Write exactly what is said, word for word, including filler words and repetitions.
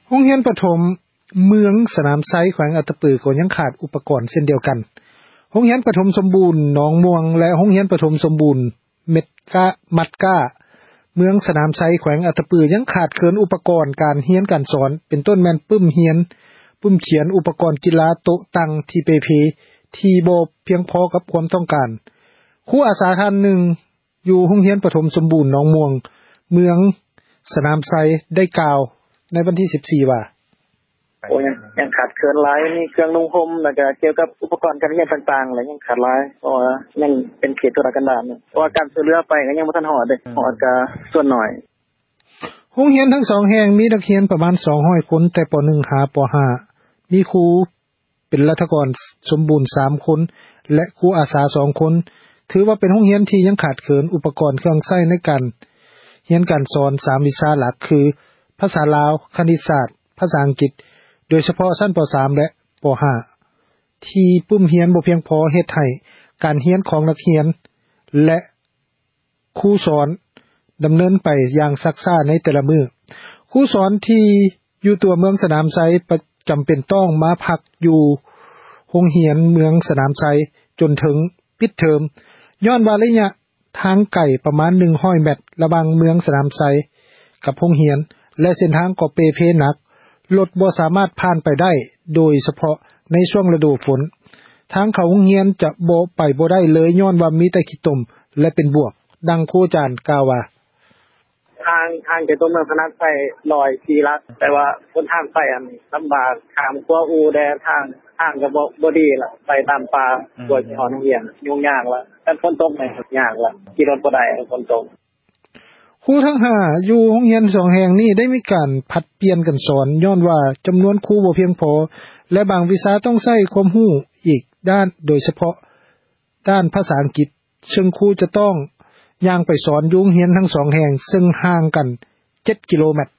โรงเรียนประถมเมืองสนามไซแขวงอัตตปือก็ยังขาดอุปกรณ์เช่นเดียวกันโรงเรียนประถมสมบูรณ์หนองม่วงและโรงเรียนประถมสมบูรณ์เม็ดกะมัดก้าเมืองสนามไซแขวงอัตตปือยังขาดเคินอุปกรณ์การเรียนการสอนเป็นต้นแม่นปึ้มเรียนปึ้มเขียนอุปกรณ์กีฬาโต๊ะตั้งที่เปเพที่บ่เพียงพอกับความต้องการครูอาสาท่านหนึ่งอยู่โรงเรียนประถมสมบูรณ์หนองม่วงเมืองสนามไซได้กล่าวในวันที่สิบสี่ว่าโอ้ยังยังขาดเคินหลายมีเครื่องนุ่งห่มแล้วก็เกี่ยวกับอุปกรณ์การเรียนต่างๆอะไรยังขาดหลายเพราะว่ายังเป็นเขตธุรกันดารเพราะว่าการช่วยเหลือไปก็ยังบ่ทันฮอดเด้ฮอดก็ส่วนน้อยโรงเรียนทั้งสองแห่งมีนักเรียนประมาณสองร้อยคนแต่ป.หนึ่ง หาป.ห้า มีครูเป็นรัฐกรสมบูรณ์สามคนและครูอาสาสองคนถือว่าเป็นโรงเรียนที่ยังขาดเขินอุปกรณ์เครื่องใช้ในการเรียนการสอนสามวิชาหลักคือภาษาลาวคณิตศาสตร์ภาษาอังกฤษโดยเฉพาะชั้นป.สาม และป.ห้า ที่ปึ้มเรียนบ่เพียงพอเฮ็ดให้การเรียนของนักเรียนและครูสอนดำเนินไปอย่างซักซ่าในแต่ละมื้อครูสอนที่อยู่ตัวเมืองสนามไซประจำเป็นต้องมาพักอยู่โรงเรียนเมืองสนามไซจนถึงปิดเทอมย้อนว่าระยะทางไกลประมาณหนึ่งร้อยเมตรระหว่างเมืองสนามไซกับโรงเรียนและเส้นทางก็เปเพหนักรถบ่สามารถผ่านไปได้โดยเฉพาะในช่วงฤดูฝนทางเข้าโรงเรียนจะบ่ไปบ่ได้เลยย้อนว่ามีแต่ขี้ตมและเป็นบวกดังครูอาจารย์กล่าวว่าทางทางจากตัวเมืองสนามไซร้อยสี่ลักแต่ว่าคนทางไปอันลำบากข้ามกัวอูแดทางทางก็บ่บ่ดีล่ะไปตามป่าตัวที่ฮอดโรงเรียนยุ่งยากละแต่ฝนตกนี่ยากละขี่รถบ่ได้ฝนตกครูทั้งห้าอยู่โรงเรียนสองแห่งนี้ได้มีการผลัดเปลี่ยนกันสอนย้อนว่าจำนวนครูบ่เพียงพอและบางวิชาต้องใช้ความรู้อีกด้านโดยเฉพาะด้านภาษาอังกฤษซึ่งครูจะต้องย่างไปสอนอยู่โรงเรียนทั้งสองแห่งซึ่งห่างกันเจ็ดกิโลเมตร